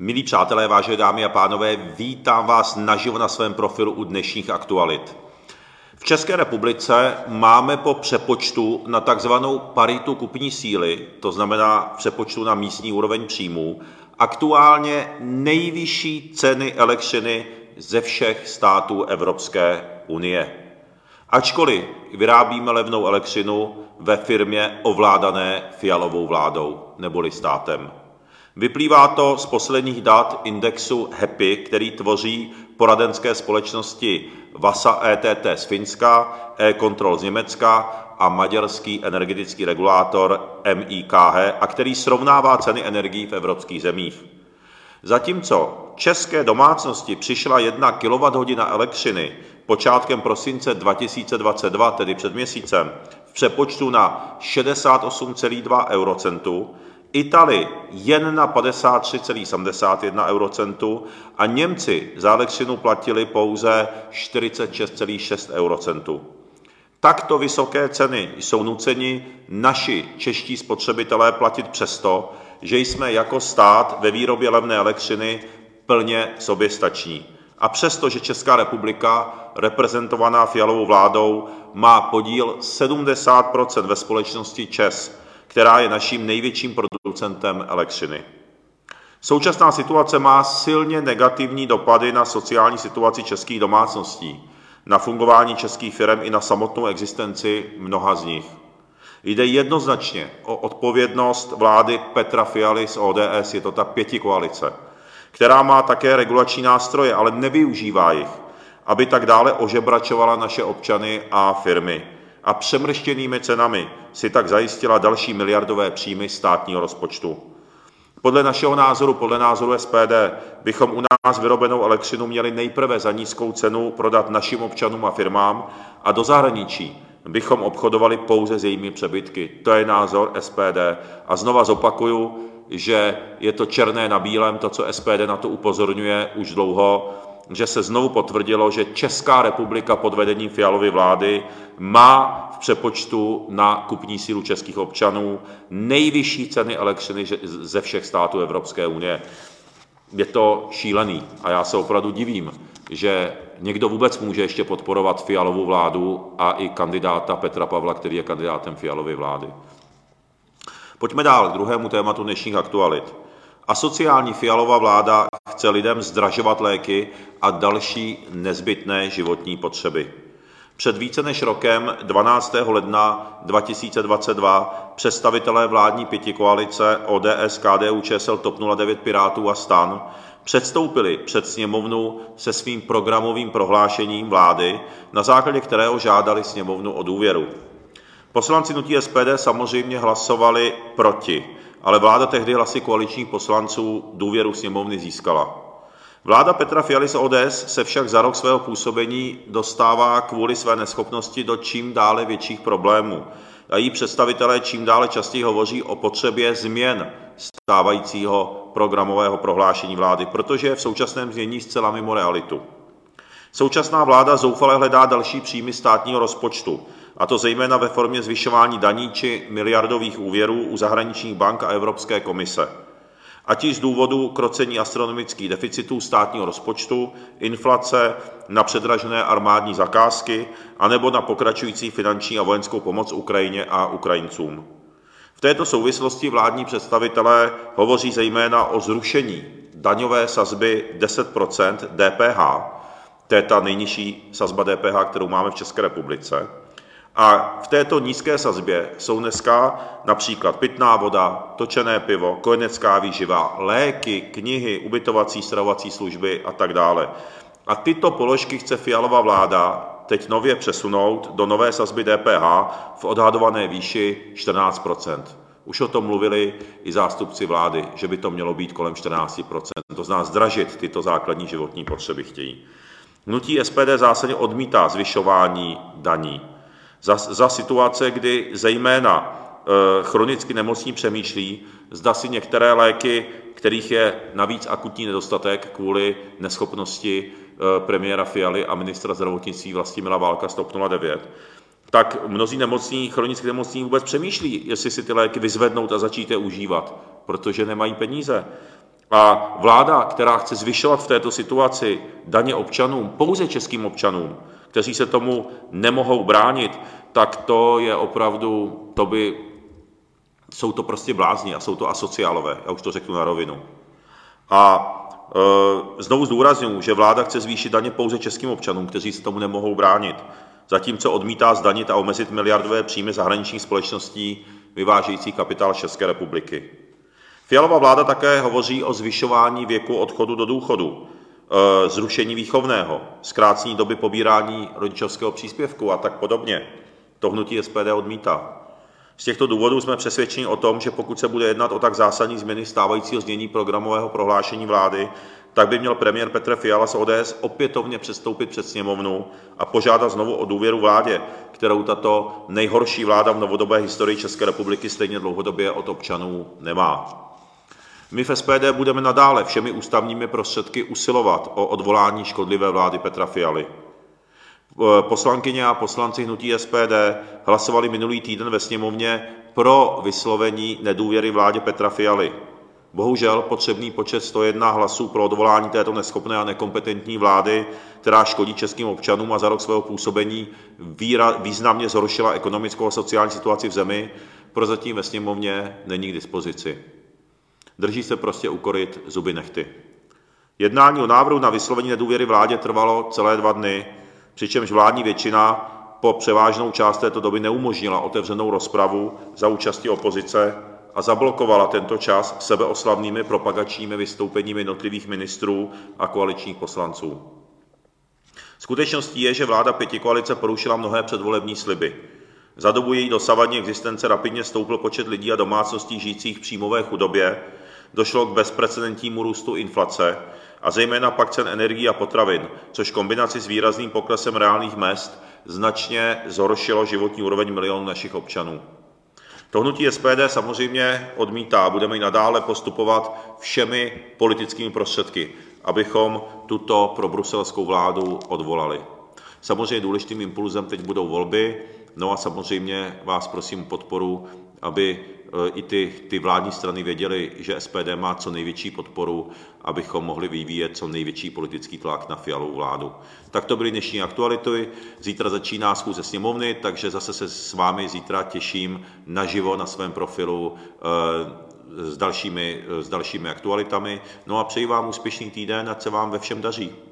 Milí přátelé, vážené dámy a pánové, vítám vás naživo na svém profilu u dnešních aktualit. V České republice máme po přepočtu na takzvanou paritu kupní síly, to znamená přepočtu na místní úroveň příjmů, aktuálně nejvyšší ceny elektřiny ze všech států Evropské unie. Ačkoliv vyrábíme levnou elektřinu ve firmě ovládané Fialovou vládou neboli státem. Vyplývá to z posledních dat indexu HEPI, který tvoří poradenské společnosti Vasa ETT z Finska, E-Control z Německa a maďarský energetický regulátor MIKH, a který srovnává ceny energií v evropských zemích. Zatímco české domácnosti přišla 1 kWh elektřiny počátkem prosince 2022, tedy před měsícem, v přepočtu na 68,2 eurocentu, Italii jen na 53,71 eurocentu a Němci za elektřinu platili pouze 46,6 eurocentu. Takto vysoké ceny jsou nuceni naši čeští spotřebitelé platit přesto, že jsme jako stát ve výrobě levné elektřiny plně soběstační. A přesto, že Česká republika, reprezentovaná Fialovou vládou, má podíl 70% ve společnosti ČEZ, která je naším největším producentem elektřiny. Současná situace má silně negativní dopady na sociální situaci českých domácností, na fungování českých firem i na samotnou existenci mnoha z nich. Jde jednoznačně o odpovědnost vlády Petra Fialy z ODS, je to ta pětikoalice, která má také regulační nástroje, ale nevyužívá jich, aby tak dále ožebračovala naše občany a firmy. A přemrštěnými cenami si tak zajistila další miliardové příjmy státního rozpočtu. Podle našeho názoru, podle názoru SPD, bychom u nás vyrobenou elektřinu měli nejprve za nízkou cenu prodat našim občanům a firmám a do zahraničí bychom obchodovali pouze s jejími přebytky. To je názor SPD. A znova zopakuju, že je to černé na bílém, to, co SPD na to upozorňuje už dlouho, že se znovu potvrdilo, že Česká republika pod vedením Fialovy vlády má v přepočtu na kupní sílu českých občanů nejvyšší ceny elektřiny ze všech států Evropské unie. Je to šílený a já se opravdu divím, že někdo vůbec může ještě podporovat Fialovu vládu a i kandidáta Petra Pavla, který je kandidátem Fialovy vlády. Pojďme dál k druhému tématu dnešních aktualit. Asociální Fialova vláda chce lidem zdražovat léky a další nezbytné životní potřeby. Před více než rokem, 12. ledna 2022, představitelé vládní pětikoalice ODS, KDU, ČSL, TOP 09, Pirátů a STAN předstoupili před sněmovnu se svým programovým prohlášením vlády, na základě kterého žádali sněmovnu o důvěru. Poslanci hnutí SPD samozřejmě hlasovali proti, ale vláda tehdy hlasy koaličních poslanců důvěru sněmovny získala. Vláda Petra Fialy z ODS se však za rok svého působení dostává kvůli své neschopnosti do čím dále větších problémů a její představitelé čím dále častěji hovoří o potřebě změn stávajícího programového prohlášení vlády, protože je v současném znění zcela mimo realitu. Současná vláda zoufale hledá další příjmy státního rozpočtu, a to zejména ve formě zvyšování daní či miliardových úvěrů u zahraničních bank a Evropské komise. Ať již z důvodu krocení astronomických deficitů státního rozpočtu, inflace, na předražené armádní zakázky, anebo na pokračující finanční a vojenskou pomoc Ukrajině a Ukrajincům. V této souvislosti vládní představitelé hovoří zejména o zrušení daňové sazby 10% DPH, to je ta nejnižší sazba DPH, kterou máme v České republice. A v této nízké sazbě jsou dneska například pitná voda, točené pivo, kojenecká výživa, léky, knihy, ubytovací, stravovací služby a tak dále. A tyto položky chce Fialova vláda teď nově přesunout do nové sazby DPH v odhadované výši 14%. Už o tom mluvili i zástupci vlády, že by to mělo být kolem 14%. To znamená zdražit tyto základní životní potřeby chtějí. Hnutí SPD zásadně odmítá zvyšování daní. Za situace, kdy zejména chronicky nemocní přemýšlí, zda si některé léky, kterých je navíc akutní nedostatek kvůli neschopnosti premiéra Fialy a ministra zdravotnictví Vlastimila Válka z TOP 09, tak mnozí nemocní, chronicky nemocní vůbec přemýšlí, jestli si ty léky vyzvednout a začít je užívat, protože nemají peníze. A vláda, která chce zvyšovat v této situaci daně občanům, pouze českým občanům, kteří se tomu nemohou bránit, tak to je opravdu, jsou to prostě blázni a jsou to asociálové, já už to řeknu na rovinu. A znovu zdůrazňuji, že vláda chce zvýšit daně pouze českým občanům, kteří se tomu nemohou bránit, zatímco odmítá zdanit a omezit miliardové příjmy zahraničních společností vyvážejících kapitál z České republiky. Fialova vláda také hovoří o zvyšování věku odchodu do důchodu, zrušení výchovného, zkrácení doby pobírání rodičovského příspěvku a tak podobně. To hnutí SPD odmítá. Z těchto důvodů jsme přesvědčeni o tom, že pokud se bude jednat o tak zásadní změny stávajícího znění programového prohlášení vlády, tak by měl premiér Petr Fiala z ODS opětovně předstoupit před sněmovnu a požádat znovu o důvěru vládě, kterou tato nejhorší vláda v novodobé historii České republiky stejně dlouhodobě od občanů nemá. My v SPD budeme nadále všemi ústavními prostředky usilovat o odvolání škodlivé vlády Petra Fialy. Poslankyně a poslanci hnutí SPD hlasovali minulý týden ve sněmovně pro vyslovení nedůvěry vládě Petra Fialy. Bohužel potřebný počet 101 hlasů pro odvolání této neschopné a nekompetentní vlády, která škodí českým občanům a za rok svého působení významně zhoršila ekonomickou a sociální situaci v zemi, prozatím ve sněmovně není k dispozici. Drží se prostě ukoryt zuby nehty. Jednání o návrhu na vyslovení nedůvěry vládě trvalo celé 2 dny, přičemž vládní většina po převážnou část této doby neumožnila otevřenou rozpravu za účasti opozice a zablokovala tento čas sebeoslavnými propagačními vystoupeními jednotlivých ministrů a koaličních poslanců. Skutečností je, že vláda pětikoalice porušila mnohé předvolební sliby. Za dobu její dosavadní existence rapidně stoupl počet lidí a domácností žijících v příjmové chudobě, došlo k bezprecedentnímu růstu inflace a zejména pak cen energií a potravin, což kombinaci s výrazným poklesem reálných mezd značně zhoršilo životní úroveň milionů našich občanů. To hnutí SPD samozřejmě odmítá a budeme i nadále postupovat všemi politickými prostředky, abychom tuto probruselskou vládu odvolali. Samozřejmě důležitým impulzem teď budou volby, no a samozřejmě vás prosím o podporu, aby i ty vládní strany věděly, že SPD má co největší podporu, abychom mohli vyvíjet co největší politický tlak na Fialovu vládu. Tak to byly dnešní aktuality. Zítra začíná schůze sněmovny, takže zase se s vámi zítra těším naživo na svém profilu s dalšími aktualitami. No a přeji vám úspěšný týden, ať se vám ve všem daří.